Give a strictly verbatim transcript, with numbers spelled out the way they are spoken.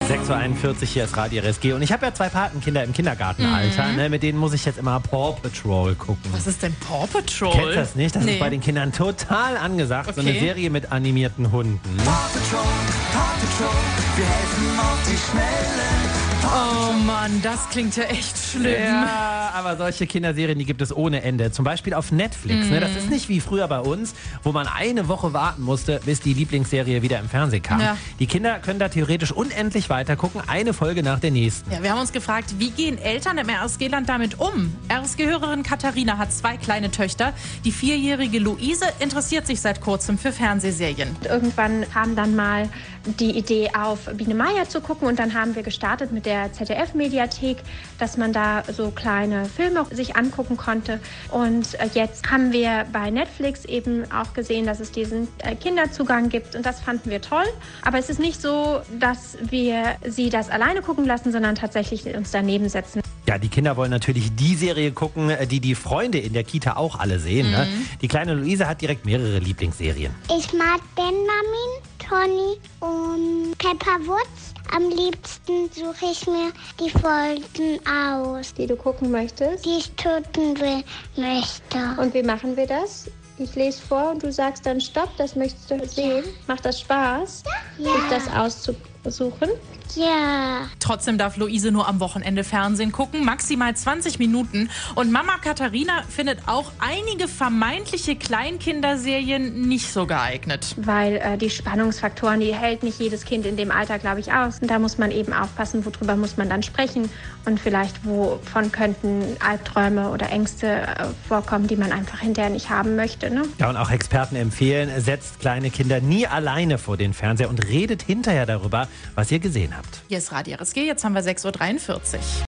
sechs Uhr einundvierzig, hier ist Radio R S G. Und ich habe ja zwei Patenkinder im Kindergartenalter. Mhm. Ne, mit denen muss ich jetzt immer Paw Patrol gucken. Was ist denn Paw Patrol? Kennst du das nicht? Das nee. ist bei den Kindern total angesagt. Okay. So eine Serie mit animierten Hunden. Paw Patrol, Paw Patrol, wir helfen auf die Schnelle. Oh Mann, das klingt ja echt schlimm. Ja, aber solche Kinderserien, die gibt es ohne Ende. Zum Beispiel auf Netflix. Mhm. Ne? Das ist nicht wie früher bei uns, wo man eine Woche warten musste, bis die Lieblingsserie wieder im Fernsehen kam. Ja. Die Kinder können da theoretisch unendlich weiter gucken, eine Folge nach der nächsten. Ja, wir haben uns gefragt, wie gehen Eltern im R S G-Land damit um? R S G-Hörerin Katharina hat zwei kleine Töchter. Die vierjährige Luise interessiert sich seit kurzem für Fernsehserien. Irgendwann kam dann mal die Idee auf, Biene Meier zu gucken, und dann haben wir gestartet mit der Z D F-Mediathek, dass man da so kleine Filme sich angucken konnte. Und jetzt haben wir bei Netflix eben auch gesehen, dass es diesen Kinderzugang gibt, und das fanden wir toll. Aber es ist nicht so, dass wir sie das alleine gucken lassen, sondern tatsächlich uns daneben setzen. Ja, die Kinder wollen natürlich die Serie gucken, die die Freunde in der Kita auch alle sehen. Mhm. Ne? Die kleine Luise hat direkt mehrere Lieblingsserien. Ich mag Benjamin, Toni und Peppa Woods. Am liebsten suche ich mir die Folgen aus, Die du gucken möchtest. die ich töten will, möchte. Und wie machen wir das? Ich lese vor und du sagst dann Stopp, das möchtest du sehen. Macht das Spaß, Ja. sich das auszusuchen? Ja. Trotzdem darf Luise nur am Wochenende Fernsehen gucken, maximal zwanzig Minuten. Und Mama Katharina findet auch einige vermeintliche Kleinkinderserien nicht so geeignet. Weil äh, die Spannungsfaktoren, die hält nicht jedes Kind in dem Alter, glaube ich, aus. Und da muss man eben aufpassen, worüber muss man dann sprechen. Und vielleicht, wovon könnten Albträume oder Ängste äh, vorkommen, die man einfach hinterher nicht haben möchte. Ne? Ja, und auch Experten empfehlen, setzt kleine Kinder nie alleine vor den Fernseher und redet hinterher darüber, was ihr gesehen habt. Hier ist Radio R S G, jetzt haben wir sechs Uhr dreiundvierzig.